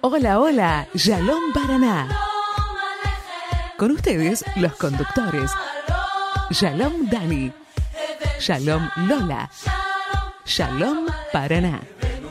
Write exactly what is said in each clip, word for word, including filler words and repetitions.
Hola, hola, Shalom Paraná. Con ustedes, los conductores. Shalom Dani. Shalom Lola. Shalom Paraná.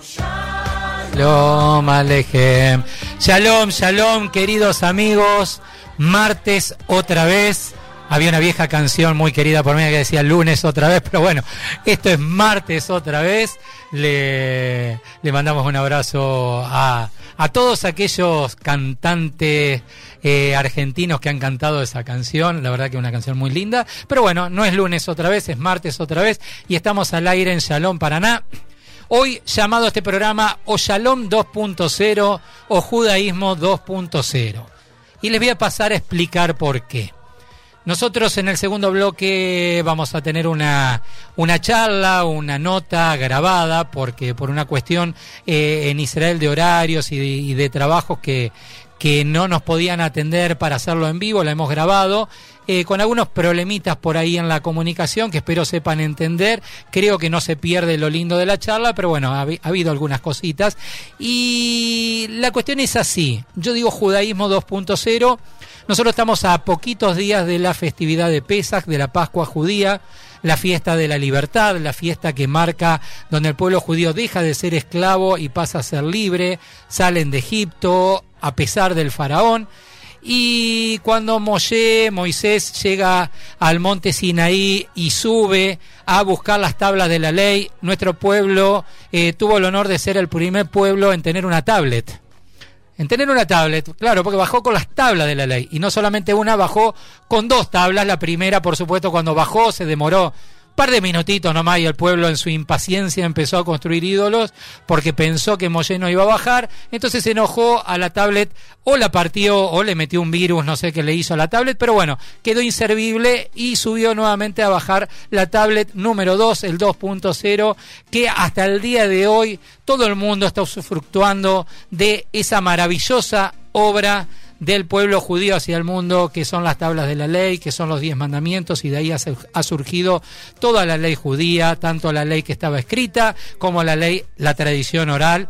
Shalom Alejem. Shalom, shalom, queridos amigos. Martes otra vez. Había una vieja canción muy querida por mí que decía lunes otra vez, pero bueno, esto es martes otra vez. Le, le mandamos un abrazo a, a todos aquellos cantantes eh, argentinos que han cantado esa canción. La verdad que es una canción muy linda. Pero bueno, no es lunes otra vez, es martes otra vez. Y estamos al aire en Shalom Paraná. Hoy llamado a este programa o Shalom dos punto cero o Judaísmo dos punto cero. Y les voy a pasar a explicar por qué. Nosotros en el segundo bloque vamos a tener una, una charla, una nota grabada, porque por una cuestión eh, en Israel de horarios y de, y de trabajos que, que no nos podían atender para hacerlo en vivo, la hemos grabado, eh, con algunos problemitas por ahí en la comunicación que espero sepan entender. Creo que no se pierde lo lindo de la charla, pero bueno, ha, ha habido algunas cositas. Y la cuestión es así, yo digo Judaísmo dos punto cero. Nosotros estamos a poquitos días de la festividad de Pesaj, de la Pascua judía, la fiesta de la libertad, la fiesta que marca donde el pueblo judío deja de ser esclavo y pasa a ser libre, salen de Egipto a pesar del faraón. Y cuando Moshe, Moisés llega al monte Sinaí y sube a buscar las tablas de la ley, nuestro pueblo eh, tuvo el honor de ser el primer pueblo en tener una tablet. En tener una tablet, claro, porque bajó con las tablas de la ley. Y no solamente una, bajó con dos tablas. La primera, por supuesto, cuando bajó se demoró un par de minutitos nomás y el pueblo en su impaciencia empezó a construir ídolos porque pensó que Moshe no iba a bajar. Entonces se enojó a la tablet, o la partió o le metió un virus, no sé qué le hizo a la tablet, pero bueno, quedó inservible y subió nuevamente a bajar la tablet número dos, el dos punto cero, que hasta el día de hoy todo el mundo está usufructuando de esa maravillosa obra del pueblo judío hacia el mundo, que son las tablas de la ley, que son los diez mandamientos, y de ahí ha surgido toda la ley judía, tanto la ley que estaba escrita como la ley, la tradición oral.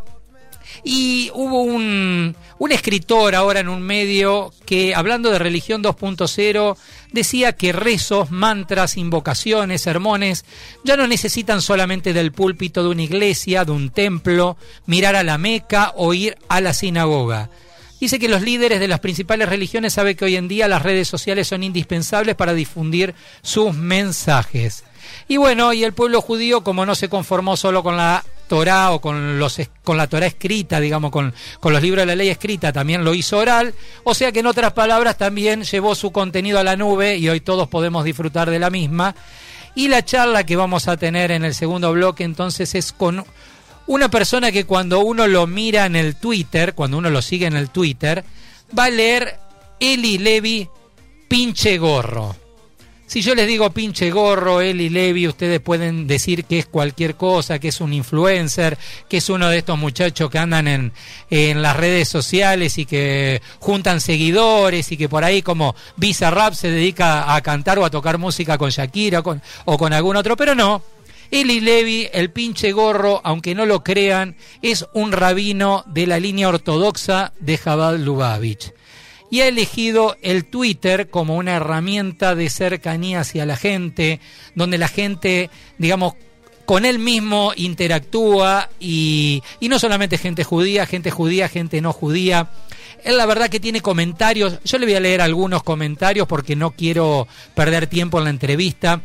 Y hubo un, un escritor ahora en un medio que, hablando de religión dos punto cero, decía que rezos, mantras, invocaciones, sermones ya no necesitan solamente del púlpito de una iglesia, de un templo, mirar a la Meca o ir a la sinagoga. Dice que los líderes de las principales religiones saben que hoy en día las redes sociales son indispensables para difundir sus mensajes. Y bueno, y el pueblo judío, como no se conformó solo con la Torá o con los con la Torá escrita, digamos, con, con los libros de la ley escrita, también lo hizo oral, o sea que en otras palabras también llevó su contenido a la nube y hoy todos podemos disfrutar de la misma. Y la charla que vamos a tener en el segundo bloque entonces es con una persona que cuando uno lo mira en el Twitter, cuando uno lo sigue en el Twitter, va a leer Eli Levi pinche gorro. Si yo les digo pinche gorro, Eli Levi, ustedes pueden decir que es cualquier cosa, que es un influencer, que es uno de estos muchachos que andan en, en las redes sociales y que juntan seguidores y que por ahí como Bizarrap se dedica a cantar o a tocar música con Shakira o con, o con algún otro, pero no. Eli Levi, el pinche gorro, aunque no lo crean, es un rabino de la línea ortodoxa de Chabad Lubavitch. Y ha elegido el Twitter como una herramienta de cercanía hacia la gente, donde la gente, digamos, con él mismo interactúa y, y no solamente gente judía, gente judía, gente no judía. Él la verdad que tiene comentarios, yo le voy a leer algunos comentarios porque no quiero perder tiempo en la entrevista.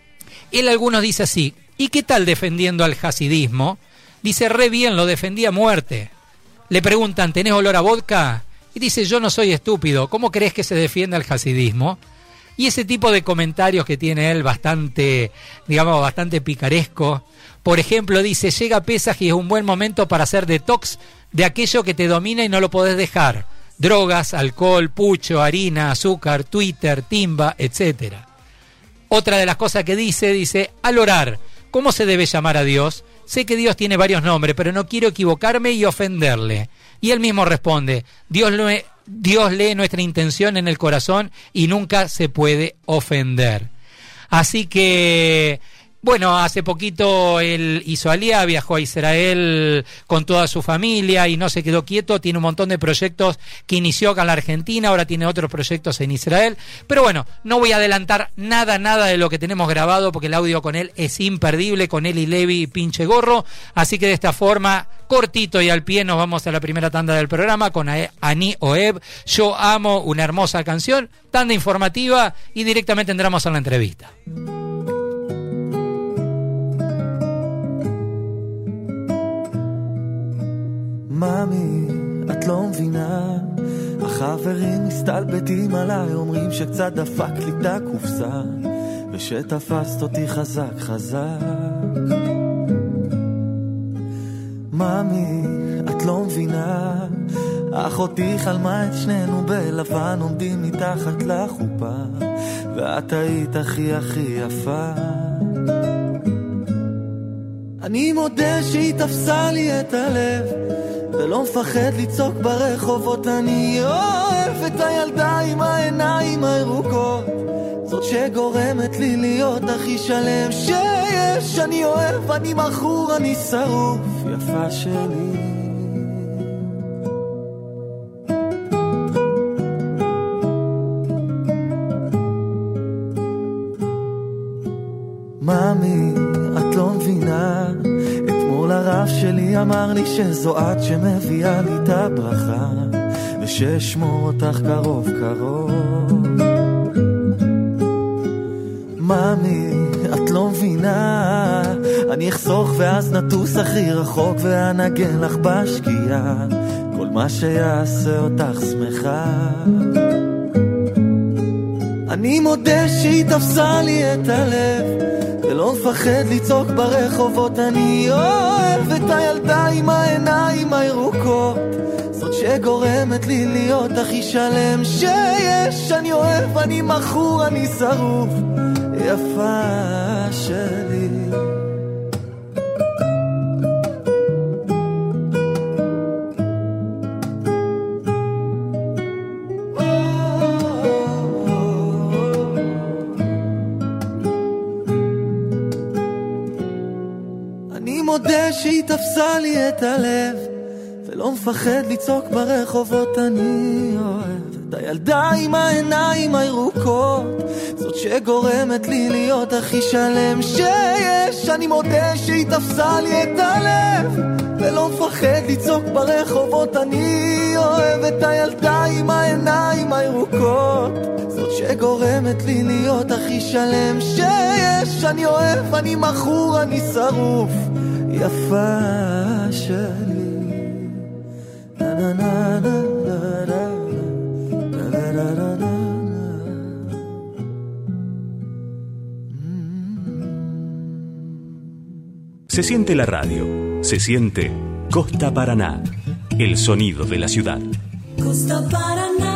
Él algunos dice así: ¿y qué tal defendiendo al hasidismo? Dice, re bien, lo defendí a muerte. Le preguntan, ¿tenés olor a vodka? Y dice, yo no soy estúpido, ¿cómo crees que se defiende al hasidismo? Y ese tipo de comentarios que tiene él bastante, digamos, bastante picaresco. Por ejemplo, dice, llega Pesaj y es un buen momento para hacer detox de aquello que te domina y no lo podés dejar. Drogas, alcohol, pucho, harina, azúcar, Twitter, timba, etcétera. Otra de las cosas que dice, dice, al orar, ¿cómo se debe llamar a Dios? Sé que Dios tiene varios nombres, pero no quiero equivocarme y ofenderle. Y él mismo responde, Dios, lo, Dios lee nuestra intención en el corazón y nunca se puede ofender. Así que bueno, hace poquito él hizo Alía, viajó a Israel con toda su familia y no se quedó quieto, tiene un montón de proyectos que inició acá en la Argentina, ahora tiene otros proyectos en Israel, pero bueno, no voy a adelantar nada, nada de lo que tenemos grabado porque el audio con él es imperdible, con Eli Levy y Pinche Gorro, así que de esta forma, cortito y al pie, nos vamos a la primera tanda del programa con Ani Oeb, Yo Amo, una hermosa canción, tanda informativa y directamente entramos a la entrevista. מאמי, את לא מבינה, החברים מסתלבטים עליי, אומרים שקצת דפק לי את הקופסה, ושתפסת אותי חזק חזק. מאמי, את לא מבינה, אחותי חלמה את שנינו בלבן, עומדים מתחת לחופה, ואת היית הכי הכי יפה. אני מודה שהיא תפסה לי את הלב, ולא מפחד לצעוק ברחובות, אני אוהב את הילדה עם העיניים הירוקות, זאת שגורמת לי להיות הכי שלם שיש. אני אוהב, אני מכור, אני שרוף, יפה שלי. מאמי, את לא מבינה, אתמול הרב שלי אמר לי שזו את שמביאה לי את הברכה, וששמור אותך קרוב קרוב. מאמי, את לא מבינה, אני אחסוך ואז נטוס הכי רחוק, ואנגן לך בשקיעה כל מה שיעשה אותך שמחה. אני מודה שהיא תפסה לי את הלב, ולא מפחד לצעוק ברחובות, אני אוהב את הילדה עם העיניים הירוקות, זאת שגורמת לי להיות הכי שלם שיש. אני אוהב, אני מכור, אני שרוף, יפה שלי. מודה שהיא תפסה לי את הלב, ולא מפחד לצעוק ברחובות, אני אוהב את הילדה עם העיניים הירוקות, זאת שגורמת לי להיות הכי שלם שיש. אני מודה שהיא תפסה לי את הלב, ולא מפחד לצעוק ברחובות, אני אוהב את הילדה עם העיניים הירוקות, זאת שגורמת לי להיות הכי שלם שיש. אני אוהב, אני מכור, אני שרוף, יפה שלי. נה נה נה נה נה נה נה נה נה. Se siente la radio, se siente Costa Paraná, el sonido de la ciudad. Costa Paraná.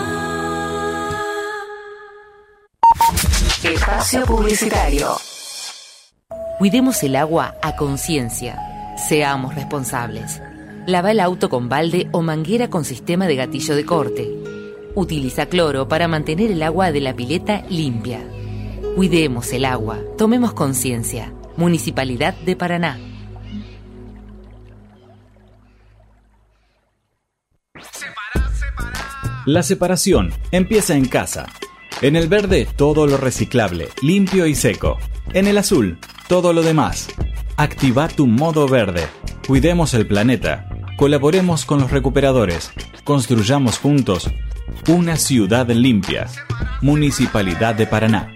Espacio publicitario. Cuidemos el agua a conciencia. Seamos responsables. Lava el auto con balde o manguera con sistema de gatillo de corte. Utiliza cloro para mantener el agua de la pileta limpia. Cuidemos el agua. Tomemos conciencia. Municipalidad de Paraná. La separación empieza en casa. En el verde, todo lo reciclable, limpio y seco. En el azul, todo lo demás. Activa tu modo verde. Cuidemos el planeta. Colaboremos con los recuperadores. Construyamos juntos una ciudad limpia. Municipalidad de Paraná.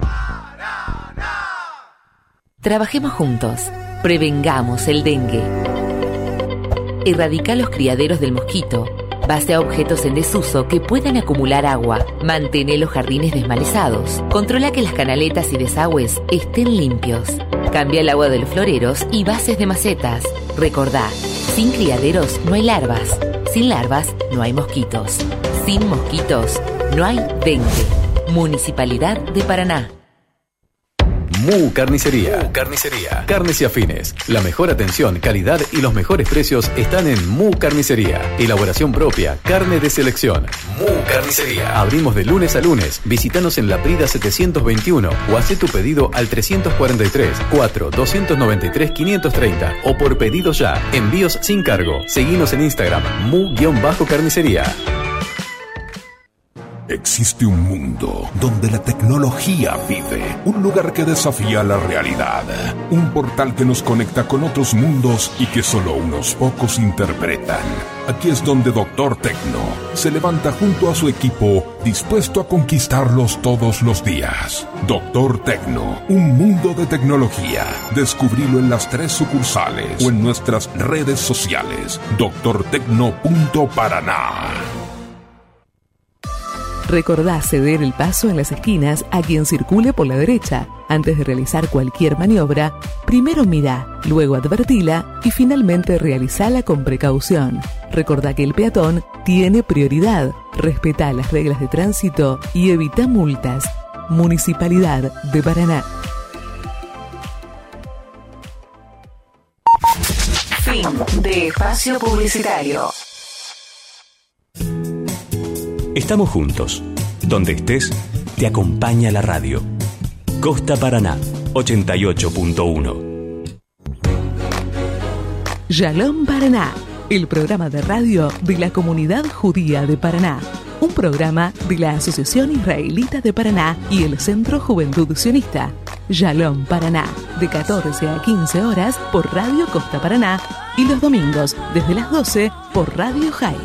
Trabajemos juntos. Prevengamos el dengue. Erradica los criaderos del mosquito. Base a objetos en desuso que puedan acumular agua. Mantén los jardines desmalezados. Controla que las canaletas y desagües estén limpios. Cambia el agua de los floreros y bases de macetas. Recordá, sin criaderos no hay larvas. Sin larvas no hay mosquitos. Sin mosquitos no hay dengue. Municipalidad de Paraná. Mu Carnicería. Mu Carnicería. Carnes y afines. La mejor atención, calidad y los mejores precios están en Mu Carnicería. Elaboración propia, carne de selección. Mu Carnicería. Abrimos de lunes a lunes. Visítanos en La Prida setecientos veintiuno o haz tu pedido al trescientos cuarenta y tres, cuatro, doscientos noventa y tres, quinientos treinta o por pedido ya. Envíos sin cargo. Seguinos en Instagram, mu-carnicería. Existe un mundo donde la tecnología vive, un lugar que desafía la realidad, un portal que nos conecta con otros mundos y que solo unos pocos interpretan. Aquí es donde Doctor Tecno se levanta junto a su equipo, dispuesto a conquistarlos todos los días. Doctor Tecno, un mundo de tecnología. Descubrilo en las tres sucursales o en nuestras redes sociales. doctor tecno punto paraná. Recordá ceder el paso en las esquinas a quien circule por la derecha. Antes de realizar cualquier maniobra, primero mirá, luego advertila y finalmente realizala con precaución. Recordá que el peatón tiene prioridad. Respetá las reglas de tránsito y evita multas. Municipalidad de Paraná. Fin de espacio publicitario. Estamos juntos. Donde estés, te acompaña la radio. Costa Paraná, ochenta y ocho punto uno. Shalom Paraná, el programa de radio de la comunidad judía de Paraná. Un programa de la Asociación Israelita de Paraná y el Centro Juventud Sionista. Shalom Paraná, de catorce a quince horas por Radio Costa Paraná y los domingos desde las doce por Radio High.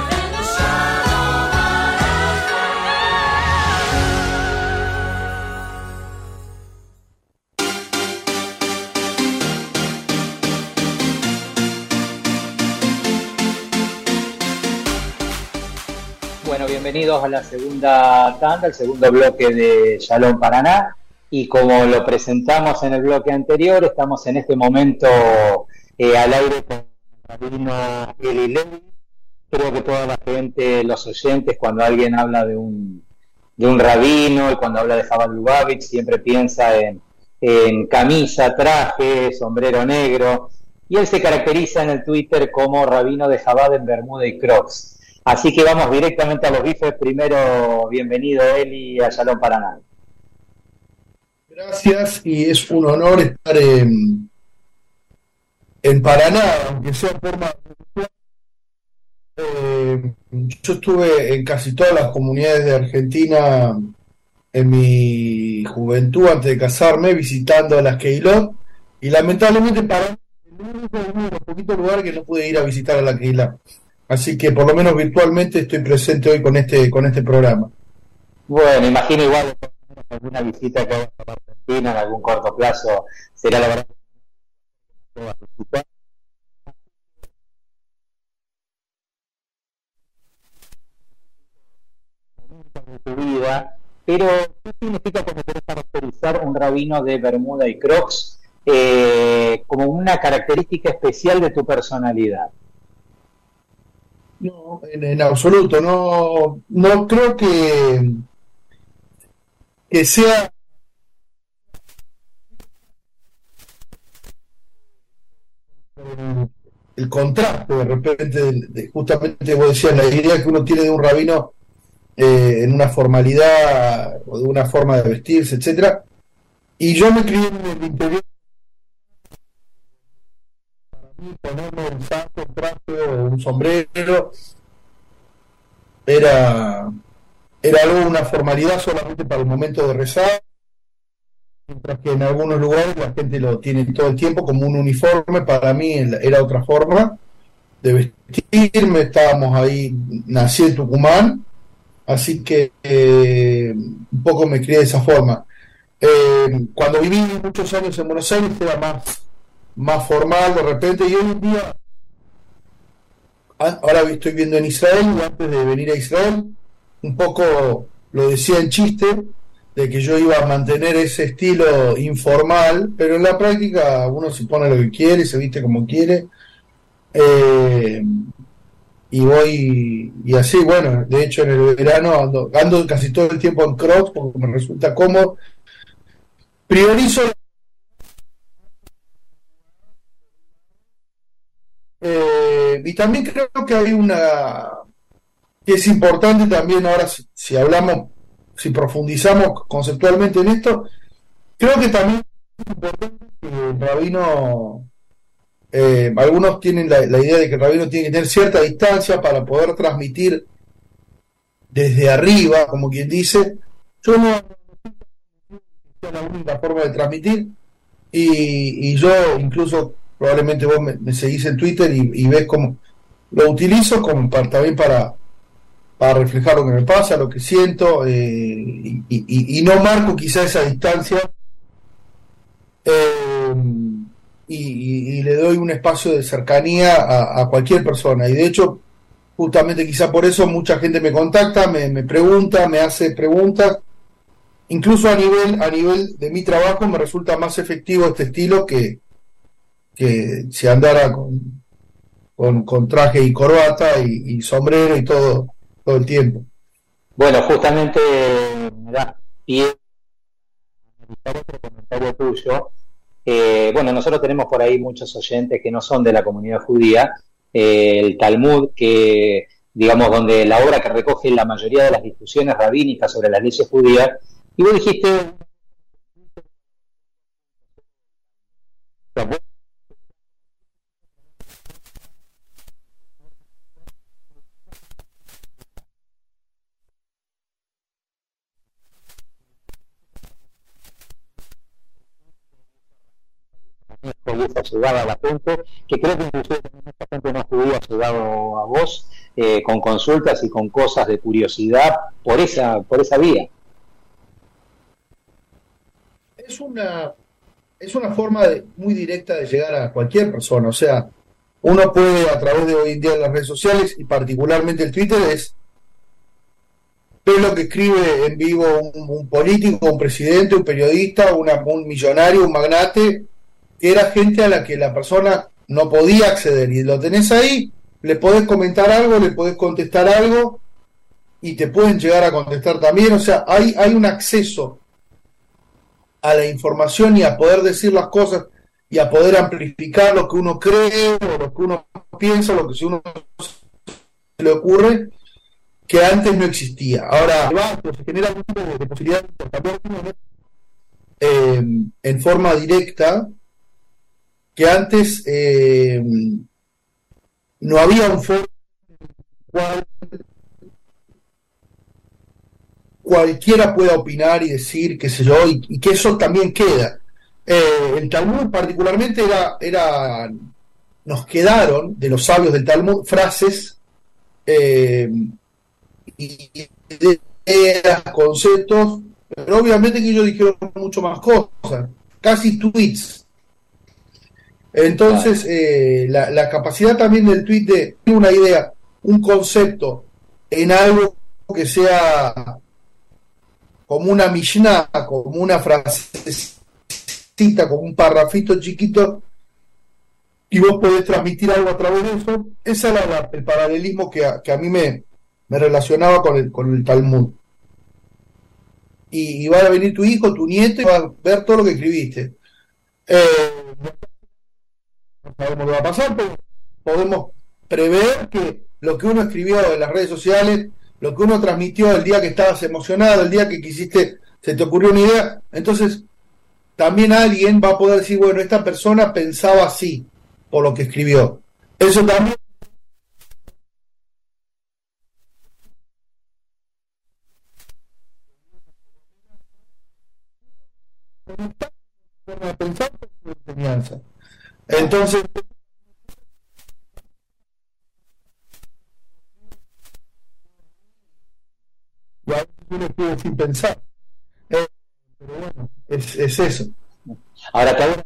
Bueno, bienvenidos a la segunda tanda, el segundo bloque de Shalom Paraná. Y como lo presentamos en el bloque anterior, estamos en este momento eh, al aire con el rabino Eli Levi. Creo que toda la gente, los oyentes, cuando alguien habla de un, de un rabino y cuando habla de Chabad Lubavitch, siempre piensa en, en camisa, traje, sombrero negro. Y él se caracteriza en el Twitter como rabino de Chabad en bermuda y crocs. Así que vamos directamente a los bifes. Primero, bienvenido Eli a Shalom Paraná. Gracias, y es un honor estar en, en Paraná, aunque sea de forma virtual. Eh, yo estuve en casi todas las comunidades de Argentina en mi juventud antes de casarme, visitando a las Keilot, y lamentablemente Paraná es el único de los poquitos lugares que no pude ir a visitar a la Keilot. Así que por lo menos virtualmente estoy presente hoy con este con este programa. Bueno, imagino igual alguna visita que haga a Argentina en algún corto plazo será la verdad de tu vida. Pero ¿qué significa cuando querés caracterizar un rabino de bermuda y crocs eh, como una característica especial de tu personalidad? No, en, en absoluto, no, no creo que, que sea el, el contraste de repente, de, de, justamente vos decías, la idea que uno tiene de un rabino eh, en una formalidad o de una forma de vestirse, etcétera. Y yo me crié en el interior. Ponerme el saco, un traje o un sombrero era era algo, una formalidad solamente para el momento de rezar, mientras que en algunos lugares la gente lo tiene todo el tiempo como un uniforme. Para mí era otra forma de vestirme. Estábamos ahí, nací en Tucumán, así que eh, un poco me crié de esa forma. Eh, cuando viví muchos años en Buenos Aires era más más formal de repente, y hoy en día, ahora estoy viendo en Israel, y antes de venir a Israel, un poco lo decía en chiste, de que yo iba a mantener ese estilo informal, pero en la práctica uno se pone lo que quiere, se viste como quiere, eh, y voy, y así, bueno, de hecho en el verano ando, ando casi todo el tiempo en crocs, porque me resulta cómodo, priorizo eh, y también creo que hay una que es importante también ahora si, si hablamos, si profundizamos conceptualmente en esto, creo que también es importante que el rabino, eh, algunos tienen la, la idea de que el rabino tiene que tener cierta distancia para poder transmitir desde arriba, como quien dice. Yo no es la única forma de transmitir y, y yo incluso probablemente vos me, me seguís en Twitter y, y ves cómo lo utilizo como para, también para para reflejar lo que me pasa, lo que siento, eh, y, y, y no marco quizá esa distancia, eh, y, y, y le doy un espacio de cercanía a, a cualquier persona. Y de hecho, justamente quizá por eso mucha gente me contacta, me, me pregunta, me hace preguntas. Incluso a nivel, a nivel de mi trabajo me resulta más efectivo este estilo que, que si andara con, con, con traje y corbata y, y sombrero y todo todo el tiempo. Bueno, justamente me da pie a otro comentario tuyo. Eh, bueno, nosotros tenemos por ahí muchos oyentes que no son de la comunidad judía. Eh, el Talmud, que digamos donde la obra que recoge la mayoría de las discusiones rabínicas sobre las leyes judías, y vos dijiste ayudar a la gente, que creo que inclusive también mucha gente no judía ha ayudado a vos eh, con consultas y con cosas de curiosidad por esa por esa vía. Es una es una forma de, muy directa de llegar a cualquier persona. O sea, uno puede a través de hoy en día las redes sociales y particularmente el Twitter es ver lo que escribe en vivo un, un político, un presidente, un periodista, una, un millonario, un magnate, que era gente a la que la persona no podía acceder, y lo tenés ahí, le podés comentar algo, le podés contestar algo y te pueden llegar a contestar también. O sea, hay, hay un acceso a la información y a poder decir las cosas y a poder amplificar lo que uno cree o lo que uno piensa, lo que si uno se le ocurre, que antes no existía. Ahora se genera algún tipo de posibilidad de intercambiar eh, en forma directa, que antes eh, no había un foro cual cualquiera pueda opinar y decir, qué sé yo, y, y que eso también queda. Eh, el Talmud particularmente era, era, nos quedaron de los sabios del Talmud frases eh, y ideas, conceptos, pero obviamente que ellos dijeron mucho más cosas, casi tweets. Entonces, eh, la, la capacidad también del tweet de una idea, un concepto en algo que sea como una Mishnah, como una frasecita, como un parrafito chiquito, y vos podés transmitir algo a través de eso. Ese era la, el paralelismo que a, que a mí me, me relacionaba con el, con el Talmud. Y, y va a venir tu hijo, tu nieto, y va a ver todo lo que escribiste. Eh, no sabemos lo que va a pasar, pero podemos prever que lo que uno escribió en las redes sociales, lo que uno transmitió el día que estabas emocionado, el día que quisiste, se te ocurrió una idea, entonces también alguien va a poder decir, bueno, esta persona pensaba así por lo que escribió. Eso también forma de pensar por enseñanza. Entonces y a veces uno escribe sin pensar. Eh, pero bueno, es, es eso. Ahora cada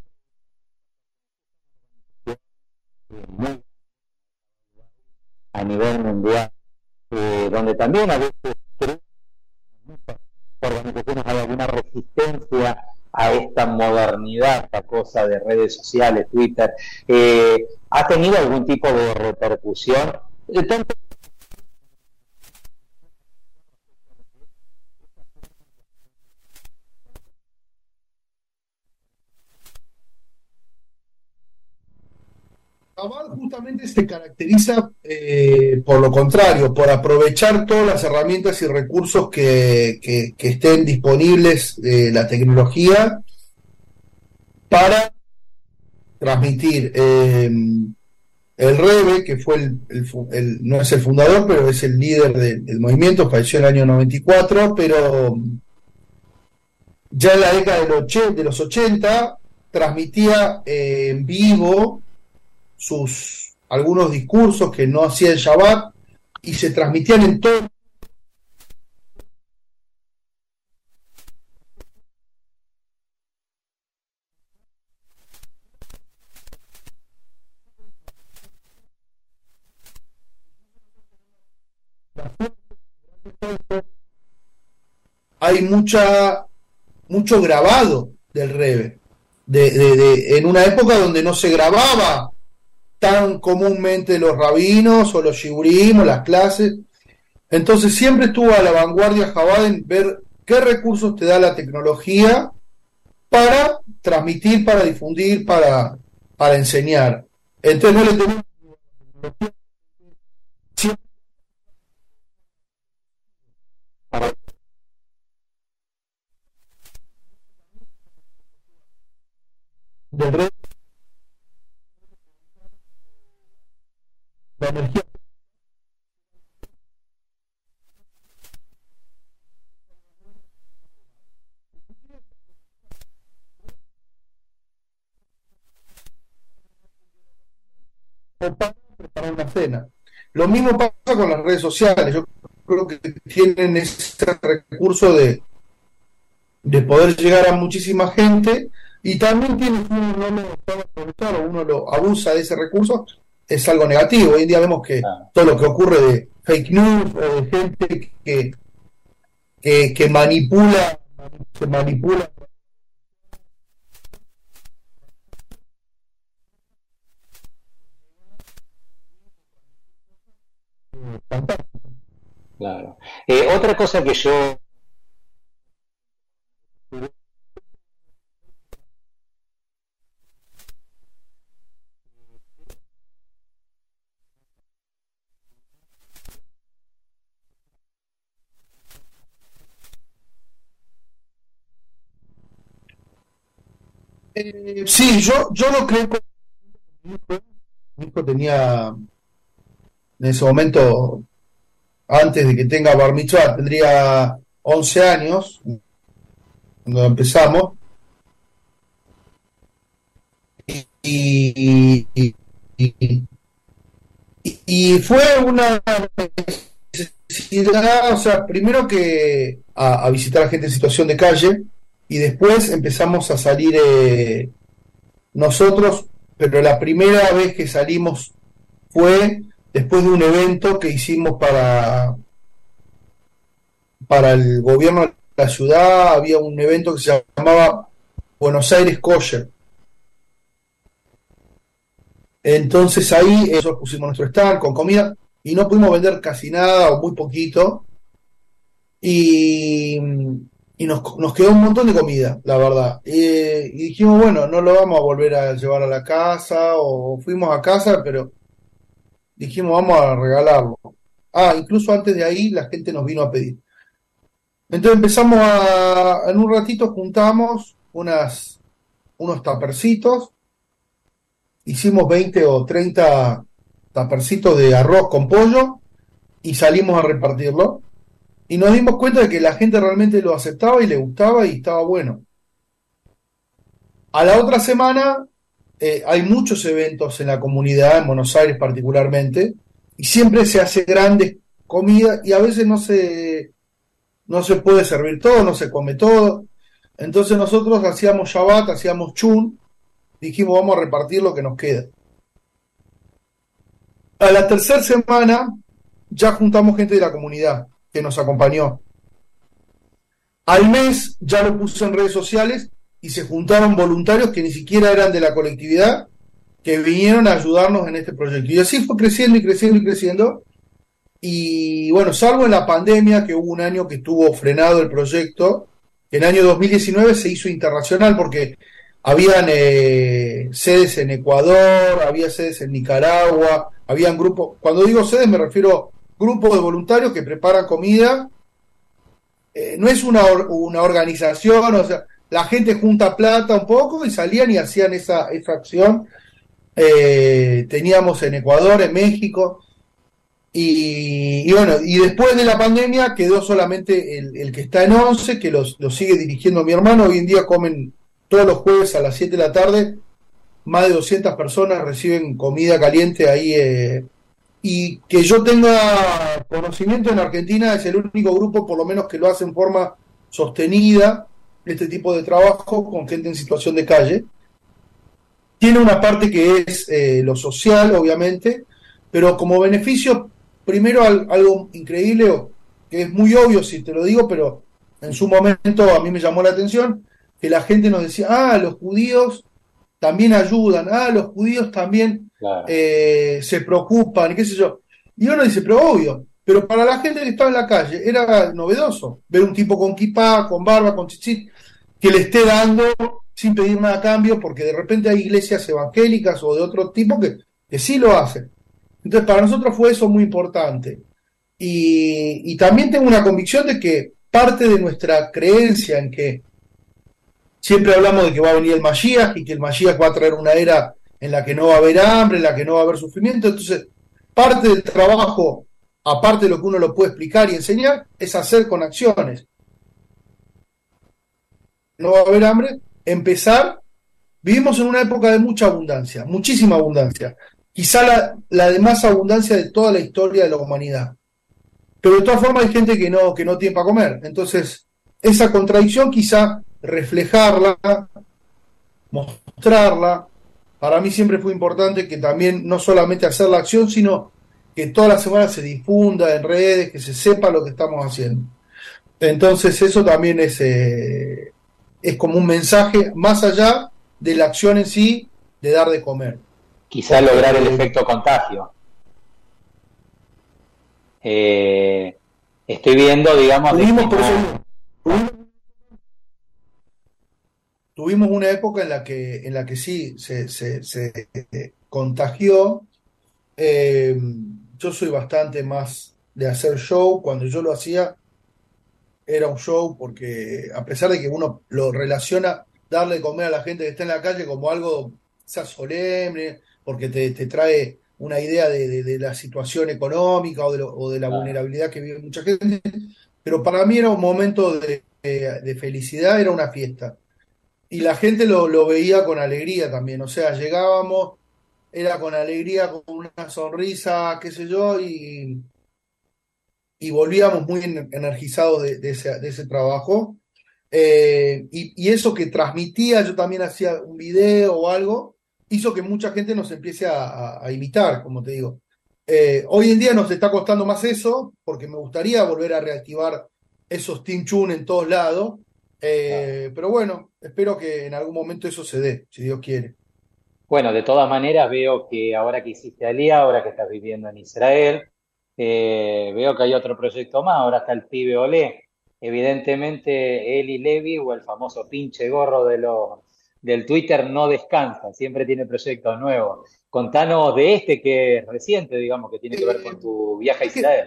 a nivel mundial, eh, donde también a veces creo muchas organizaciones hay alguna resistencia a esta modernidad, esta cosa de redes sociales, Twitter, eh, ¿ha tenido algún tipo de repercusión? Eh, tanto Chabad justamente se caracteriza eh, por lo contrario, por aprovechar todas las herramientas y recursos que, que, que estén disponibles de la tecnología para transmitir. Eh, el Rebe, que fue el, el, el, no es el fundador, pero es el líder de, del movimiento, falleció en el año noventa y cuatro, pero ya en la década del ochenta, de los ochenta transmitía eh, en vivo sus algunos discursos que no hacía el Shabbat y se transmitían en todo. Hay mucha mucho grabado del Rebe de, de, de, en una época donde no se grababa tan comúnmente los rabinos o los shiurim o las clases. Entonces siempre estuvo a la vanguardia Chabad en ver qué recursos te da la tecnología para transmitir, para difundir, para, para enseñar. Entonces no le tenemos del rey la energía para preparar una cena. Lo mismo pasa con las redes sociales. Yo creo que tienen ese recurso de, de poder llegar a muchísima gente. Y también tiene, uno no lo sabe aprovechar o uno lo abusa de ese recurso, es algo negativo. Hoy en día vemos que ah. todo lo que ocurre de fake news o de gente que, que, que manipula, se manipula. Claro. Eh, otra cosa que yo Eh, sí, yo, yo lo creo que mi hijo tenía en ese momento, antes de que tenga bar mitzvah, tendría once años cuando empezamos y, y, y, y fue una necesidad, o sea, primero que a, a visitar a gente en situación de calle. Y después empezamos a salir eh, nosotros, pero la primera vez que salimos fue después de un evento que hicimos para, para el gobierno de la ciudad. Había un evento que se llamaba Buenos Aires Kosher. Entonces ahí eh, nosotros pusimos nuestro stand con comida y no pudimos vender casi nada o muy poquito. Y... y nos, nos quedó un montón de comida, la verdad. Eh, y dijimos, bueno, no lo vamos a volver a llevar a la casa, o fuimos a casa, pero dijimos, vamos a regalarlo. Ah, incluso antes de ahí la gente nos vino a pedir. Entonces empezamos a, en un ratito juntamos unas, unos tapercitos, hicimos veinte o treinta tapercitos de arroz con pollo y salimos a repartirlo. Y nos dimos cuenta de que la gente realmente lo aceptaba y le gustaba y estaba bueno. A la otra semana eh, hay muchos eventos en la comunidad, en Buenos Aires particularmente, y siempre se hace grandes comidas y a veces no se, no se puede servir todo, no se come todo. Entonces nosotros hacíamos Shabbat, hacíamos Chun, dijimos vamos a repartir lo que nos queda. A la tercera semana ya juntamos gente de la comunidad que nos acompañó. Al mes ya lo puse en redes sociales y se juntaron voluntarios que ni siquiera eran de la colectividad, que vinieron a ayudarnos en este proyecto. Y así fue creciendo y creciendo y creciendo. Y bueno, salvo en la pandemia, que hubo un año que estuvo frenado el proyecto, en el año dos mil diecinueve se hizo internacional porque habían eh, sedes en Ecuador, había sedes en Nicaragua, habían grupos, cuando digo sedes me refiero a grupos de voluntarios que preparan comida, eh, no es una, or, una organización, o sea, la gente junta plata un poco y salían y hacían esa, esa acción. Eh, teníamos en Ecuador, en México, y, y bueno, y después de la pandemia quedó solamente el, el que está en once, que los, lo sigue dirigiendo mi hermano. Hoy en día comen todos los jueves a las siete de la tarde, más de doscientas personas reciben comida caliente ahí, eh, y que yo tenga conocimiento, en Argentina es el único grupo por lo menos que lo hace en forma sostenida, este tipo de trabajo con gente en situación de calle. Tiene una parte que es eh, lo social, obviamente, pero como beneficio, primero al, algo increíble, que es muy obvio si te lo digo, pero en su momento a mí me llamó la atención, que la gente nos decía, ah, los judíos también ayudan, ah, los judíos también claro. eh, se preocupan, y qué sé yo. Y uno dice, pero obvio, pero para la gente que estaba en la calle era novedoso ver un tipo con kipá, con barba, con chichit, que le esté dando sin pedir nada a cambio, porque de repente hay iglesias evangélicas o de otro tipo que, que sí lo hacen. Entonces para nosotros fue eso muy importante. Y, y también tengo una convicción de que parte de nuestra creencia en que siempre hablamos de que va a venir el Mashiach y que el Mashiach va a traer una era en la que no va a haber hambre, en la que no va a haber sufrimiento. Entonces, parte del trabajo, aparte de lo que uno lo puede explicar y enseñar, es hacer con acciones. No va a haber hambre. Empezar, vivimos en una época de mucha abundancia, muchísima abundancia. Quizá la, la de más abundancia de toda la historia de la humanidad. Pero de todas formas hay gente que no, que no tiene para comer. Entonces, esa contradicción quizá reflejarla, mostrarla. Para mí siempre fue importante que también no solamente hacer la acción, sino que toda la semana se difunda en redes, que se sepa lo que estamos haciendo. Entonces eso también es, eh, es como un mensaje más allá de la acción en sí, de dar de comer. Quizá lograr el efecto contagio. Eh, estoy viendo, digamos... Tuvimos, por eso, tuvimos, tuvimos una época en la que, en la que sí se, se, se eh, contagió. Eh, yo soy bastante más de hacer show. Cuando yo lo hacía era un show, porque a pesar de que uno lo relaciona darle de comer a la gente que está en la calle como algo quizás solemne, porque te, te trae una idea de, de, de la situación económica o de, lo, o de la vulnerabilidad que vive mucha gente, pero para mí era un momento de, de, de felicidad, era una fiesta. Y la gente lo, lo veía con alegría también, o sea, llegábamos, era con alegría, con una sonrisa, qué sé yo, y, y volvíamos muy energizados de, de, ese, de ese trabajo. Eh, y, y eso que transmitía, yo también hacía un video o algo, hizo que mucha gente nos empiece a, a, a imitar, como te digo. Eh, hoy en día nos está costando más eso, porque me gustaría volver a reactivar esos Team Chun en todos lados. Eh, pero bueno, espero que en algún momento eso se dé, si Dios quiere. Bueno, de todas maneras veo que ahora que hiciste Alía, ahora que estás viviendo en Israel, eh, veo que hay otro proyecto más, ahora está el pibe Olé. Evidentemente Eli Levy, o el famoso pinche gorro de los, del Twitter, no descansa, siempre tiene proyectos nuevos. Contanos de este que es reciente, digamos, que tiene que ver con tu viaje a Israel.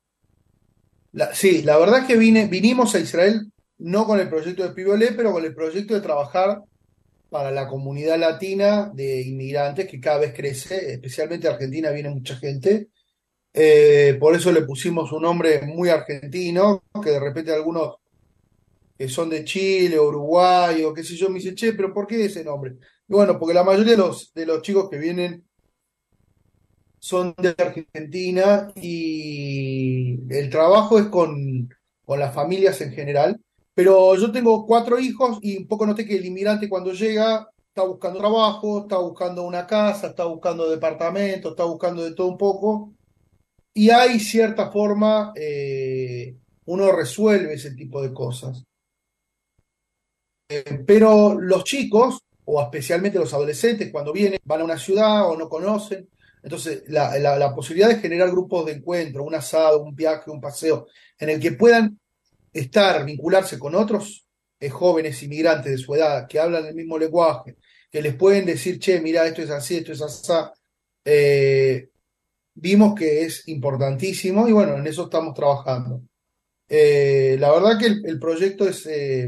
La, sí, la verdad es que vine, vinimos a Israel no con el proyecto de Pibe Olé, pero con el proyecto de trabajar para la comunidad latina de inmigrantes que cada vez crece, especialmente de Argentina viene mucha gente. Eh, por eso le pusimos un nombre muy argentino, que de repente algunos que son de Chile, Uruguay o qué sé yo, me dicen, che, pero ¿por qué ese nombre? Y bueno, porque la mayoría de los, de los chicos que vienen son de Argentina y el trabajo es con, con las familias en general. Pero yo tengo cuatro hijos y un poco noté que el inmigrante cuando llega está buscando trabajo, está buscando una casa, está buscando departamento, está buscando de todo un poco. Y hay cierta forma, eh, uno resuelve ese tipo de cosas. Eh, pero los chicos, o especialmente los adolescentes, cuando vienen, van a una ciudad o no conocen. Entonces, la, la, la posibilidad de generar grupos de encuentro, un asado, un viaje, un paseo, en el que puedan estar, vincularse con otros eh, jóvenes inmigrantes de su edad que hablan el mismo lenguaje, que les pueden decir, che, mira, esto es así, esto es así, eh, vimos que es importantísimo y bueno, en eso estamos trabajando. Eh, la verdad que el, el proyecto es, eh,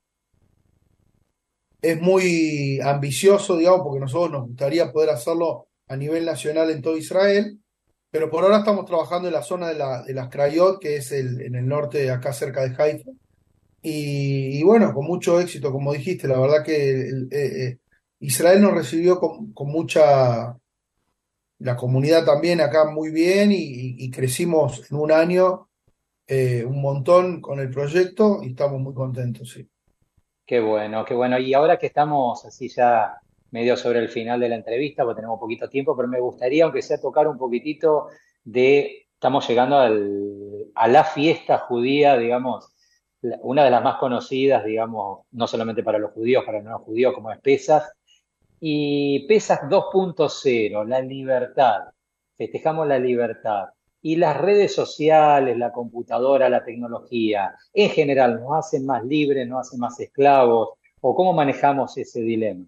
es muy ambicioso, digamos, porque nosotros nos gustaría poder hacerlo a nivel nacional en todo Israel, pero por ahora estamos trabajando en la zona de, la, de las Krayot, que es el, en el norte, de acá cerca de Haifa, y, y bueno, con mucho éxito, como dijiste, la verdad que el, eh, eh, Israel nos recibió con, con mucha, la comunidad también acá muy bien, y, y- y crecimos en un año eh, un montón con el proyecto y estamos muy contentos, sí. Qué bueno, qué bueno. Y ahora que estamos así ya medio sobre el final de la entrevista, porque tenemos poquito tiempo, pero me gustaría, aunque sea, tocar un poquitito de, estamos llegando al- a la fiesta judía, digamos, la- una de las más conocidas, digamos, no solamente para los judíos, para los no judíos, como es Pesaj, y Pesaj dos punto cero, la libertad. Festejamos la libertad. Y las redes sociales, la computadora, la tecnología, en general, ¿nos hacen más libres, nos hacen más esclavos? ¿O cómo manejamos ese dilema?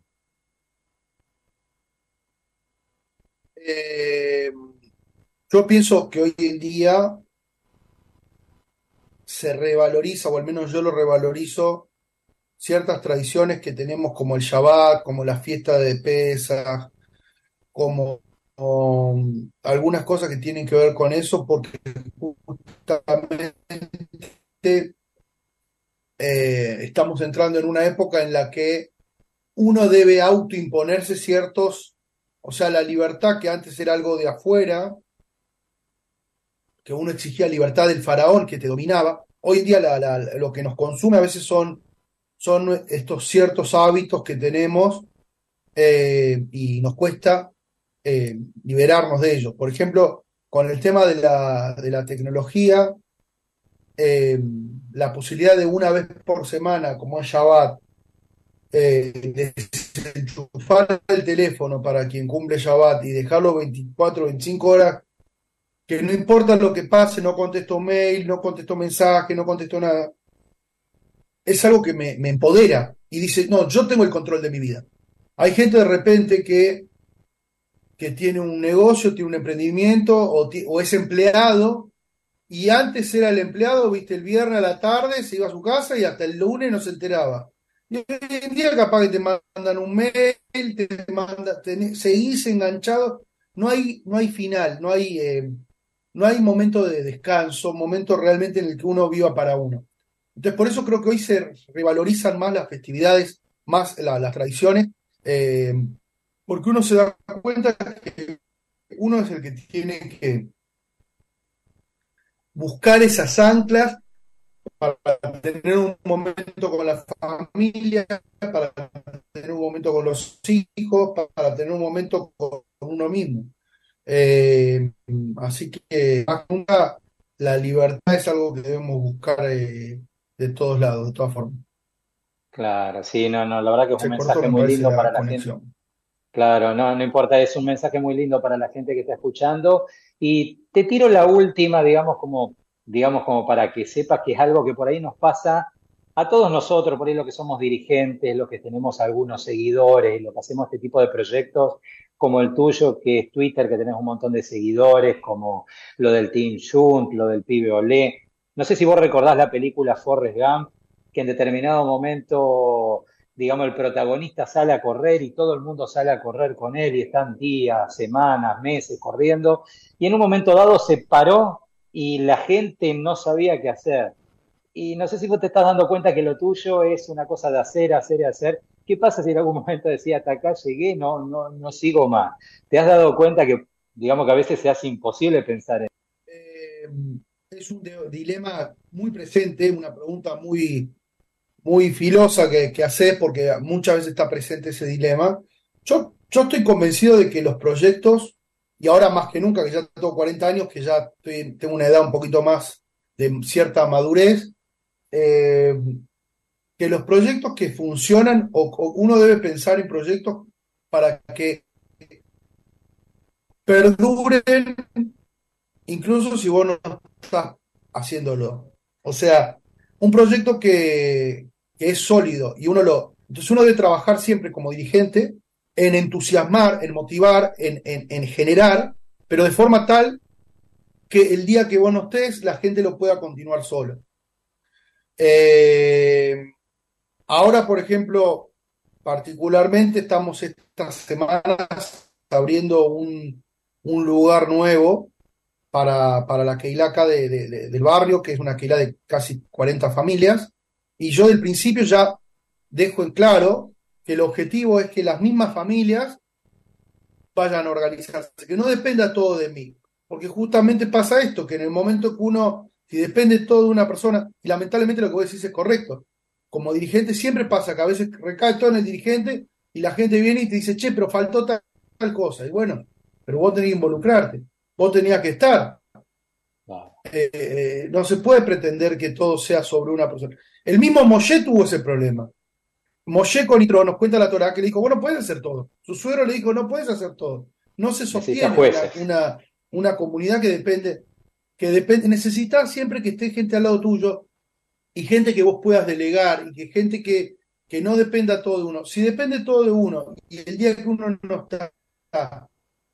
Eh, yo pienso que hoy en día se revaloriza, o al menos yo lo revalorizo, ciertas tradiciones que tenemos como el Shabbat, como la fiesta de Pesaj, como um, algunas cosas que tienen que ver con eso, porque justamente eh, estamos entrando en una época en la que uno debe autoimponerse ciertos, o sea, la libertad que antes era algo de afuera, que uno exigía libertad del faraón que te dominaba, hoy en día la- la- lo que nos consume a veces son, son estos ciertos hábitos que tenemos, eh, y nos cuesta eh, liberarnos de ellos. Por ejemplo, con el tema de la, de la tecnología, eh, la posibilidad de una vez por semana, como es Shabbat, eh, desenchufar el teléfono para quien cumple Shabbat y dejarlo veinticuatro, veinticinco horas, que no importa lo que pase, no contesto mail, no contesto mensaje, no contesto nada, es algo que me, me empodera y dice, no, yo tengo el control de mi vida. Hay gente de repente que, que tiene un negocio, tiene un emprendimiento o, ti- o es empleado y antes era el empleado, viste, el viernes a la tarde se iba a su casa y hasta el lunes no se enteraba. Y hoy en día capaz que te mandan un mail, te manda, tenés- seguís enganchado, no hay, no hay final, no hay, eh, no hay momento de descanso, momento realmente en el que uno viva para uno. Entonces, por eso creo que hoy se revalorizan más las festividades, más la- las tradiciones, eh, porque uno se da cuenta que uno es el que tiene que buscar esas anclas para tener un momento con la familia, para tener un momento con los hijos, para tener un momento con uno mismo. Eh, Así que más que nunca la libertad es algo que debemos buscar eh, de todos lados, de todas formas. Claro, sí, no, no, la verdad que es un Se cortó, mensaje me muy parece, lindo para la la gente. conexión. Claro, no, no importa, es un mensaje muy lindo para la gente que está escuchando. Y te tiro la última, digamos, como, digamos, como para que sepas que es algo que por ahí nos pasa a todos nosotros, por ahí lo que somos dirigentes, los que tenemos algunos seguidores, los que hacemos este tipo de proyectos, como el tuyo, que es Twitter, que tenés un montón de seguidores, como lo del Team Junt, lo del Pibe Olé. No sé si vos recordás la película Forrest Gump, que en determinado momento, digamos, el protagonista sale a correr y todo el mundo sale a correr con él y están días, semanas, meses corriendo y en un momento dado se paró y la gente no sabía qué hacer. Y no sé si vos te estás dando cuenta que lo tuyo es una cosa de hacer, hacer y hacer. ¿Qué pasa si en algún momento decía, hasta acá llegué, no, no, no sigo más? ¿Te has dado cuenta que, digamos, que a veces se hace imposible pensar en... Eh, es un de- dilema muy presente, una pregunta muy, muy filosa que, que haces porque muchas veces está presente ese dilema. Yo, yo estoy convencido de que los proyectos, y ahora más que nunca, que ya tengo cuarenta años, que ya estoy- tengo una edad un poquito más de cierta madurez, eh, que los proyectos que funcionan, o, o uno debe pensar en proyectos para que perduren, incluso si vos no estás haciéndolo. O sea, un proyecto que, que es sólido, y uno lo... Entonces uno debe trabajar siempre como dirigente en entusiasmar, en motivar, en, en, en generar, pero de forma tal que el día que vos no estés, la gente lo pueda continuar sola. Eh, ahora, por ejemplo, particularmente estamos estas semanas abriendo un, un lugar nuevo para, para la Keilah acá de, de, de, del barrio, que es una Keilah de casi cuarenta familias, y yo del principio ya dejo en claro que el objetivo es que las mismas familias vayan a organizarse, que no dependa todo de mí, porque justamente pasa esto, que en el momento que uno, si depende todo de una persona, y lamentablemente lo que vos decís es correcto, como dirigente siempre pasa que a veces recae todo en el dirigente y la gente viene y te dice, che, pero faltó tal, tal cosa, y bueno, pero vos tenés que involucrarte, vos tenías que estar. Eh, eh, no se puede pretender que todo sea sobre una persona. El mismo Moshe tuvo ese problema. Moshe con Yitro nos cuenta la Torá que le dijo, vos no puedes hacer todo. Su suegro le dijo, no puedes hacer todo. No se sostiene una, una, una comunidad que depende, que depende, necesitas siempre que esté gente al lado tuyo y gente que vos puedas delegar y que gente que, que no dependa todo de uno. Si depende todo de uno y el día que uno no está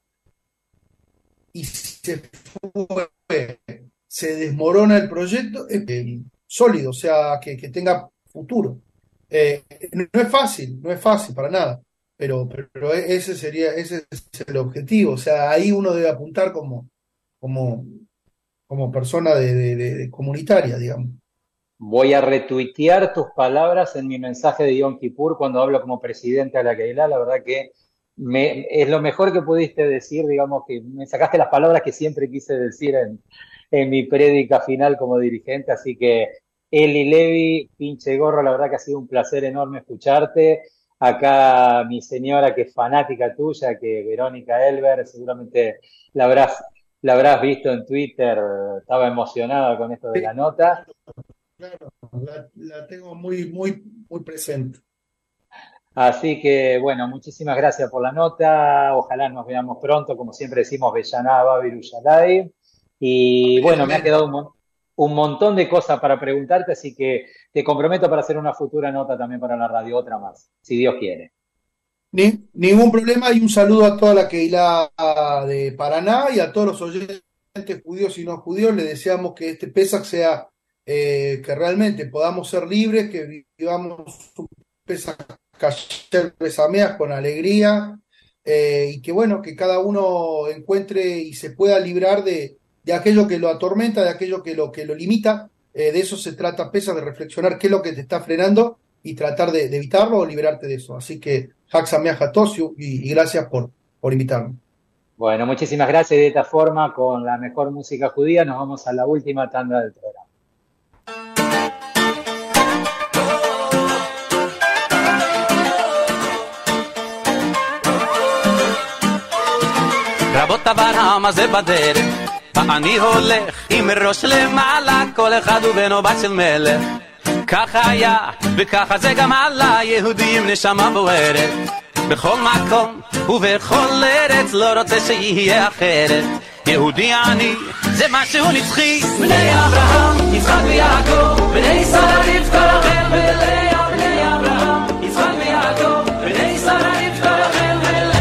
y se fue, se desmorona el proyecto, es eh, sólido, o sea, que, que tenga futuro. Eh, no es fácil, no es fácil para nada, pero, pero ese sería, ese es el objetivo, o sea, ahí uno debe apuntar como, como, como persona de, de, de comunitaria, digamos. Voy a retuitear tus palabras en mi mensaje de Yom Kippur cuando hablo como presidente de la Keilah. La verdad que me, es lo mejor que pudiste decir, digamos, que me sacaste las palabras que siempre quise decir en, en mi prédica final como dirigente, así que Eli Levi, pinche gorro, la verdad que ha sido un placer enorme escucharte. Acá mi señora, que es fanática tuya, que Verónica Elber, seguramente la habrás, la habrás visto en Twitter, estaba emocionada con esto de la nota. Claro, la, la tengo muy, muy, muy presente. Así que, bueno, muchísimas gracias por la nota. Ojalá nos veamos pronto, como siempre decimos, Beyaná, Babil, Yerushalayim. Y bueno, me ha quedado un, un montón de cosas para preguntarte, así que te comprometo para hacer una futura nota también para la radio, otra más, si Dios quiere. Ni, ningún problema, y un saludo a toda la Keilah de Paraná y a todos los oyentes judíos y no judíos. Les deseamos que este Pesach sea, eh, que realmente podamos ser libres, que vivamos un Pesach kasher besameach con alegría, eh, y que bueno, que cada uno encuentre y se pueda librar de, de aquello que lo atormenta, de aquello que lo, que lo limita. Eh, de eso se trata Pesach, de reflexionar qué es lo que te está frenando y tratar de, de evitarlo o liberarte de eso. Así que Hag Sameach a todos y, y gracias por, por invitarme. Bueno, muchísimas gracias. De esta forma, con la mejor música judía, nos vamos a la última tanda del programa. רבות אברהם הזה בדרך, ואני הולך עם ראש למעלה, כל אחד הוא בנו בת של מלך. ככה היה, וככה זה גם עלה, יהודי עם נשמה בוערת. בכל מקום ובכל ארץ, לא רוצה שיהיה אחרת. יהודי אני, זה משהו נצחי. בני אברהם, יצחק ויעקב, בני שרה רבקה רחל ולאה. בני אברהם, יצחק ויעקב, בני שרה רבקה רחל ולאה.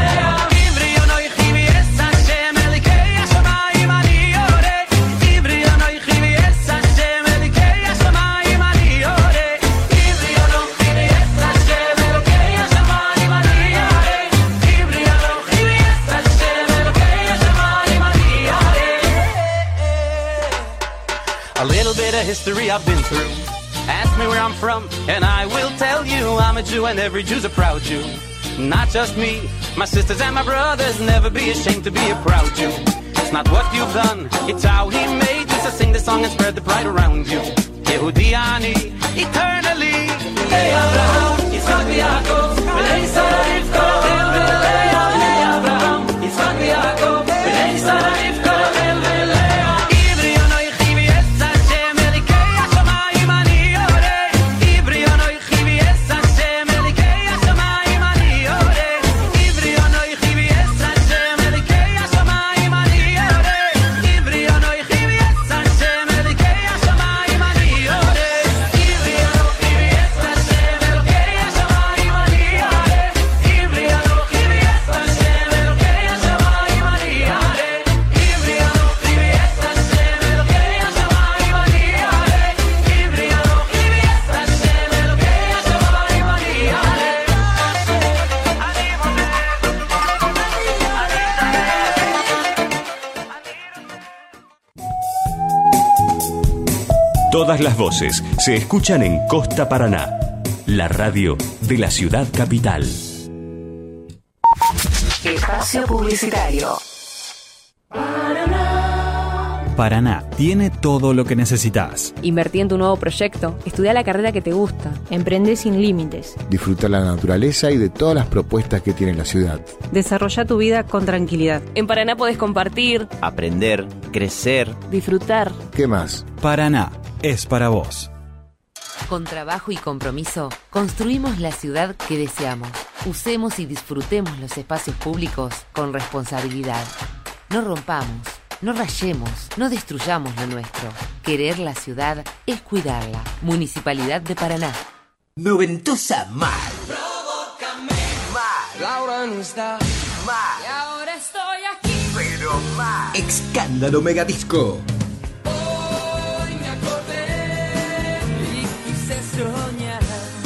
A little bit of history I've been through. Ask me where I'm from, and I will tell you I'm a Jew, and every Jew's a proud Jew. Not just me, my sisters and my brothers. Never be ashamed to be a proud Jew. It's not what you've done, it's how He made you. So sing this song and spread the pride around you. Yehudi ani, eternally. Hey Abraham, Yitzchak v'Yaakov, v'nei Sarah Rivka, Rachel v'Leah. Hey Abraham, Yitzchak v'Yaakov, v'nei Sarah Rivka, Rachel v'Leah. History I've been through. Todas las voces se escuchan en Costa Paraná, la radio de la ciudad capital. Espacio publicitario. Paraná tiene todo lo que necesitas. Invertí en tu nuevo proyecto, estudia la carrera que te gusta, emprende sin límites. Disfruta la naturaleza y de todas las propuestas que tiene la ciudad. Desarrolla tu vida con tranquilidad. En Paraná podés compartir, aprender, crecer, disfrutar. ¿Qué más? Paraná es para vos. Con trabajo y compromiso, construimos la ciudad que deseamos. Usemos y disfrutemos los espacios públicos con responsabilidad. No rompamos, no rayemos, no destruyamos lo nuestro. Querer la ciudad es cuidarla. Municipalidad de Paraná. Noventosa mal. Provócame mal. Laura no está mal. Y ahora estoy aquí. Pero mal. Escándalo Megadisco. Hoy me acordé y quise soñar.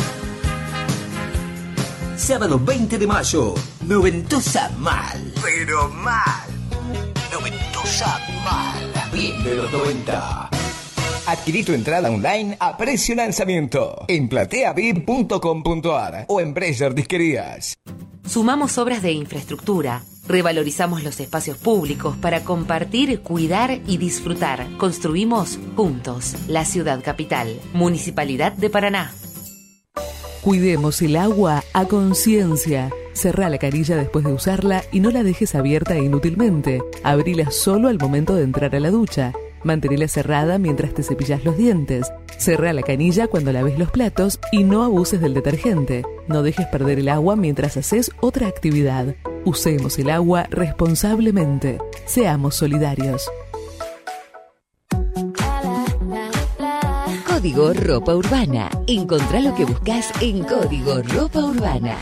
Sábado veinte de mayo. Noventosa mal. Pero mal. Noventosa mal. Bien de los noventa. Adquirí tu entrada online a precio lanzamiento en platea v i p punto com punto a r o en Breyer Disquerías. Sumamos obras de infraestructura, revalorizamos los espacios públicos para compartir, cuidar y disfrutar. Construimos juntos la ciudad capital. Municipalidad de Paraná. Cuidemos el agua a conciencia. Cerrá la canilla después de usarla y no la dejes abierta inútilmente. Abrila solo al momento de entrar a la ducha. Manténela cerrada mientras te cepillas los dientes. Cerrá la canilla cuando laves los platos y no abuses del detergente. No dejes perder el agua mientras haces otra actividad. Usemos el agua responsablemente. Seamos solidarios. Código Ropa Urbana. Encontrá lo que buscas en Código Ropa Urbana.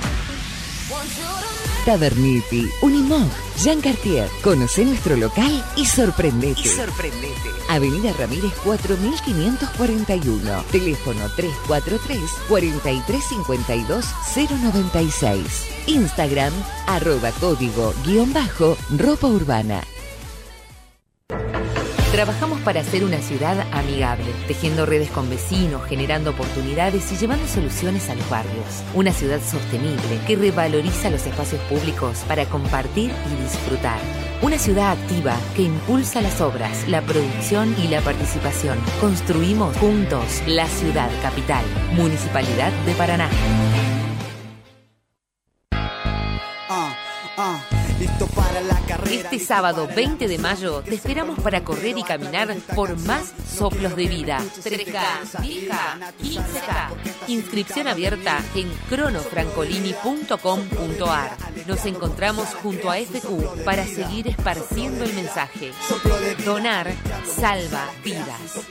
Taverniti, Unimog, Jean Cartier. Conocé nuestro local y sorprendete. Y sorprendete. Avenida Ramírez cuatro mil quinientos cuarenta y uno. Teléfono tres cuatro tres, cuatro tres cinco dos, cero nueve seis. Instagram, arroba código guión bajo Ropa Urbana. Trabajamos para hacer una ciudad amigable, tejiendo redes con vecinos, generando oportunidades y llevando soluciones a los barrios. Una ciudad sostenible que revaloriza los espacios públicos para compartir y disfrutar. Una ciudad activa que impulsa las obras, la producción y la participación. Construimos juntos la ciudad capital. Municipalidad de Paraná. Listo para la carrera. Este sábado veinte de mayo te esperamos para correr y caminar por más soplos de vida. tres K, diez K, quince K. Inscripción abierta en cronofrancolini punto com punto a r. Nos encontramos junto a F Q para seguir esparciendo el mensaje. Donar salva vidas.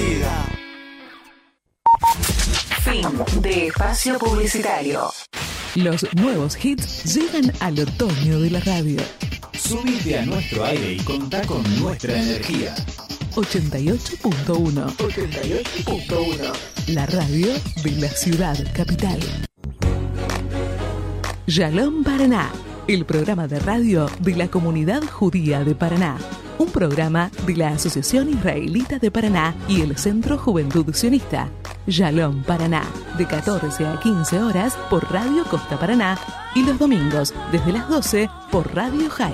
Fin de espacio publicitario. Los nuevos hits llegan al otoño de la radio. Subite a nuestro aire y contá con nuestra energía. ochenta y ocho punto uno. ochenta y ocho punto uno. La radio de la ciudad capital. Shalom Paraná, el programa de radio de la comunidad judía de Paraná. Un programa de la Asociación Israelita de Paraná y el Centro Juventud Sionista. Shalom Paraná, de catorce a quince horas por Radio Costa Paraná y los domingos desde las doce por Radio High.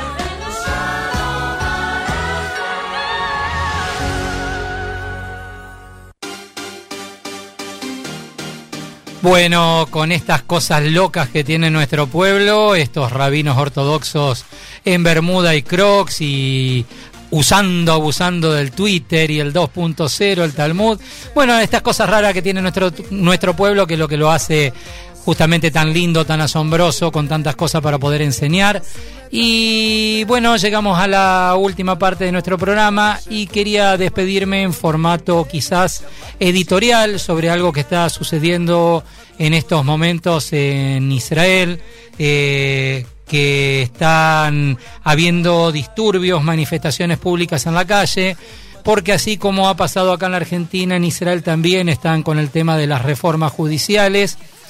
Bueno, con estas cosas locas que tiene nuestro pueblo, estos rabinos ortodoxos en bermuda y crocs y usando, abusando del Twitter y el dos punto cero, el Talmud. Bueno, estas cosas raras que tiene nuestro, nuestro pueblo, que es lo que lo hace justamente tan lindo, tan asombroso, con tantas cosas para poder enseñar. Y bueno, llegamos a la última parte de nuestro programa y quería despedirme en formato quizás editorial sobre algo que está sucediendo en estos momentos en Israel, eh, que están habiendo disturbios, manifestaciones públicas en la calle, porque así como ha pasado acá en la Argentina, en Israel también están con el tema de las reformas judiciales.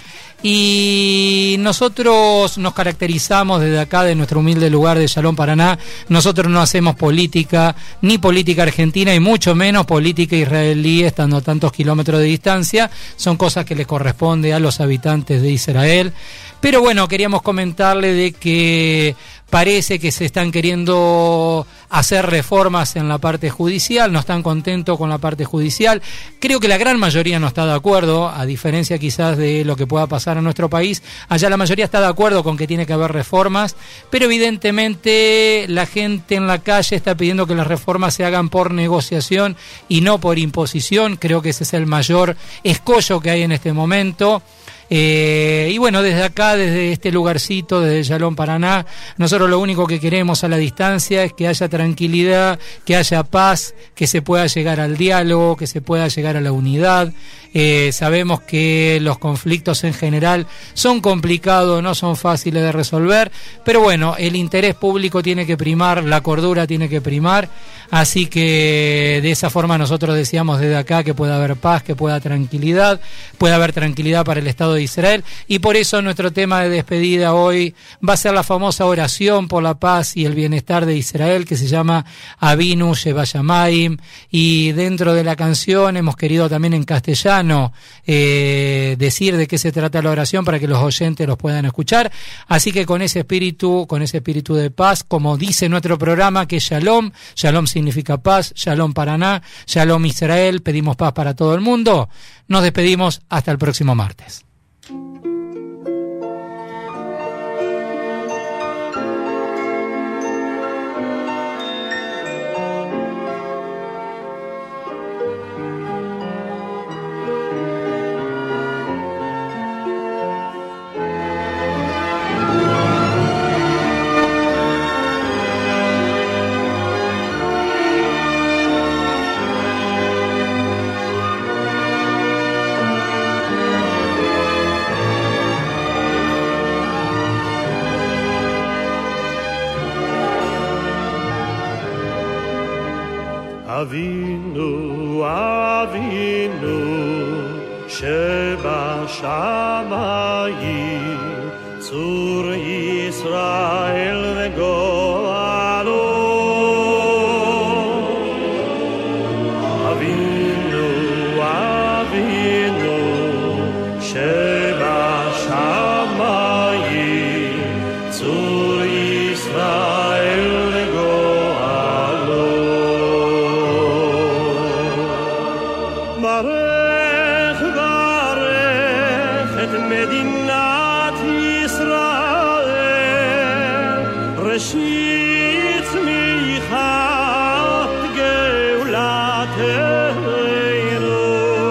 Y nosotros nos caracterizamos desde acá, de nuestro humilde lugar de Shalom, Paraná. Nosotros no hacemos política, ni política argentina, y mucho menos política israelí, estando a tantos kilómetros de distancia. Son cosas que les corresponde a los habitantes de Israel. Pero bueno, queríamos comentarle de que parece que se están queriendo hacer reformas en la parte judicial, no están contentos con la parte judicial. Creo que la gran mayoría no está de acuerdo, a diferencia quizás de lo que pueda pasar en nuestro país. Allá la mayoría está de acuerdo con que tiene que haber reformas, pero evidentemente la gente en la calle está pidiendo que las reformas se hagan por negociación y no por imposición. Creo que ese es el mayor escollo que hay en este momento. Eh, y bueno, desde acá, desde este lugarcito, desde Shalom, Paraná, nosotros lo único que queremos a la distancia es que haya tranquilidad, que haya paz, que se pueda llegar al diálogo, que se pueda llegar a la unidad. Eh, sabemos que los conflictos en general son complicados, no son fáciles de resolver, pero bueno, el interés público tiene que primar, la cordura tiene que primar, así que de esa forma nosotros deseamos desde acá que pueda haber paz, que pueda tranquilidad, pueda haber tranquilidad para el Estado de Israel, y por eso nuestro tema de despedida hoy va a ser la famosa oración por la paz y el bienestar de Israel, que se llama Avinu Sheba Shamayim, y dentro de la canción hemos querido también en castellano Eh, decir de qué se trata la oración para que los oyentes los puedan escuchar. Así que con ese espíritu, con ese espíritu de paz, como dice nuestro programa, que es Shalom, Shalom significa paz, Shalom Paraná, Shalom Israel, pedimos paz para todo el mundo. Nos despedimos hasta el próximo martes. Avinu, Avinu, Sheba Shamayim, Tzur Yisrael veGoalo. Avinu, Avinu, Sheba Shamayim, Tzur Yisrael veGoalo. Barech, barech et Medinat Yisrael, Reshit tzmichat geulatenu,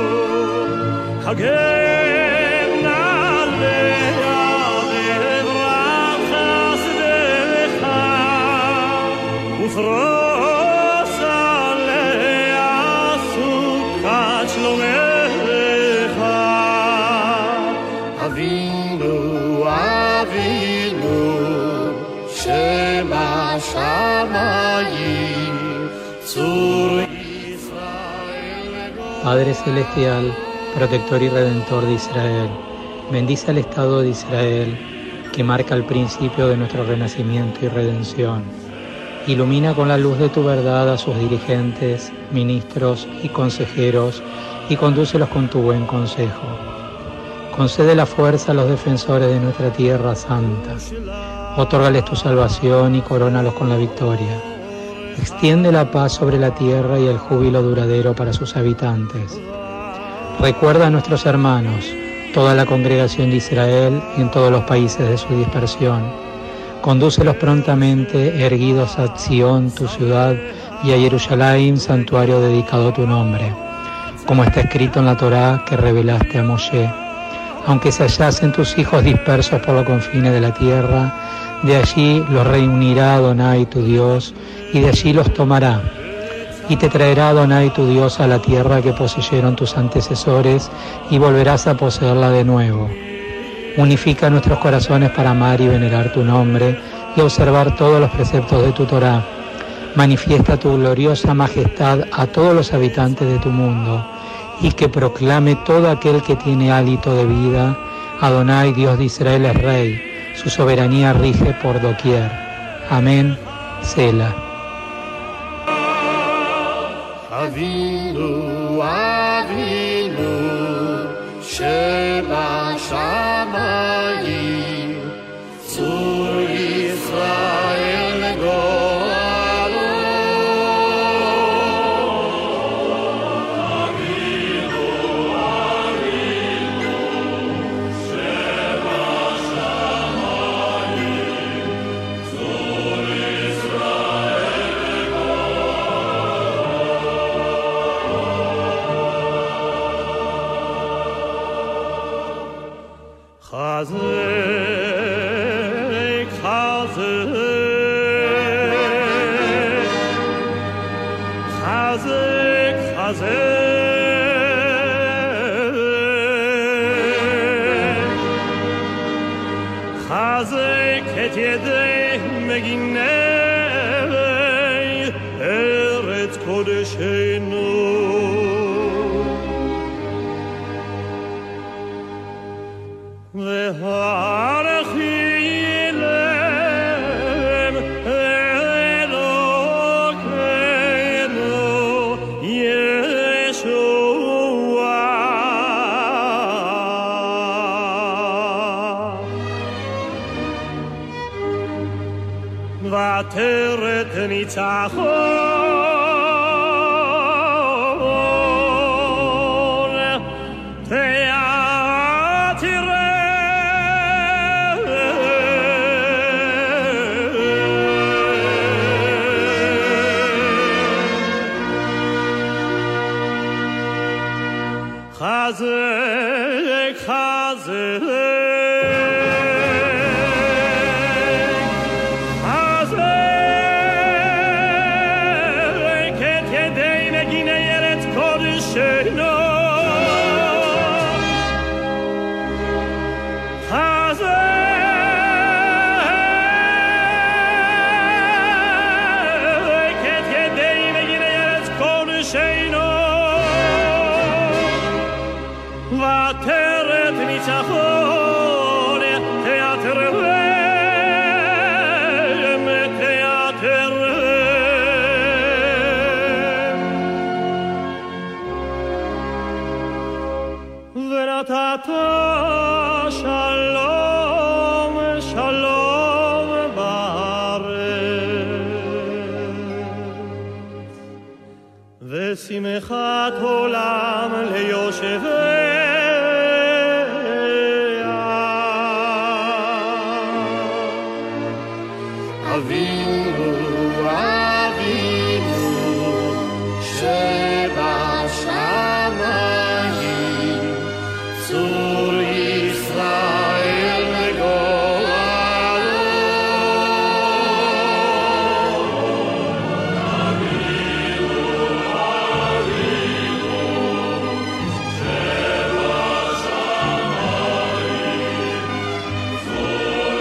Hagen alea ve'vrach chasdecha, ufros alea sukat shlomecha. Avinu, Avinu, Sheba Shamayim, Tzur Padre Celestial, protector y redentor de Israel, bendice al Estado de Israel, que marca el principio de nuestro renacimiento y redención. Ilumina con la luz de tu verdad a sus dirigentes, ministros y consejeros, y condúcelos con tu buen consejo. Concede la fuerza a los defensores de nuestra tierra santa. Otórgales tu salvación y corónalos con la victoria. Extiende la paz sobre la tierra y el júbilo duradero para sus habitantes. Recuerda a nuestros hermanos, toda la congregación de Israel y en todos los países de su dispersión. Condúcelos prontamente, erguidos a Sion, tu ciudad, y a Jerusalén, santuario dedicado a tu nombre, como está escrito en la Torá que revelaste a Moshe. Aunque se hallasen tus hijos dispersos por los confines de la tierra, de allí los reunirá Adonai tu Dios, y de allí los tomará. Y te traerá Adonai tu Dios a la tierra que poseyeron tus antecesores, y volverás a poseerla de nuevo. Unifica nuestros corazones para amar y venerar tu nombre, y observar todos los preceptos de tu Torá. Manifiesta tu gloriosa majestad a todos los habitantes de tu mundo, y que proclame todo aquel que tiene hálito de vida Adonai, Dios de Israel, es Rey. Su soberanía rige por doquier. Amén. Selah. Avinu, Avinu, Sheba Shamayim, Tzur Yisrael Go'alo. Avinu, Avinu, Sheba Shamayim, Tzur Yisrael Chazek, Chazek, Chazek, Chazek, Chazek et yedei meginei Eretz Kodeshenu. Ve'archilem Elokeinu Yeshua. V'ateret nitzachon Chazek, Chazek, Chazek et yedei meginei Eretz Kodeshenu. Chazek et yedei meginei Eretz Kodeshenu. Vateret nitzachon teatrem, teatrem. V'natata shalom, shalom ba'aretz. V'simchat olam leyoshevei Avinu, Avinu, Sheba Shamayim, Tzur Yisrael Go'alo. Avinu, Avinu, Sheba Shamayim, Tzur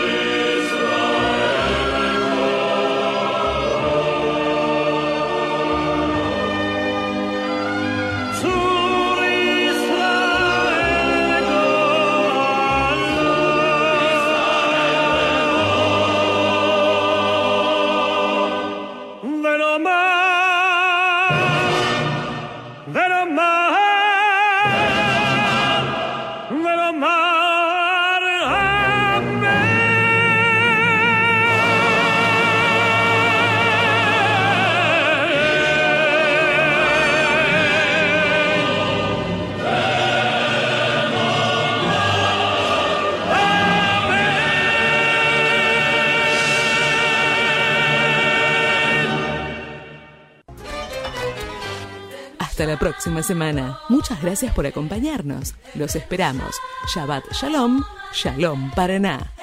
Hasta la próxima semana. Muchas gracias por acompañarnos. Los esperamos. Shabbat Shalom, Shalom Paraná.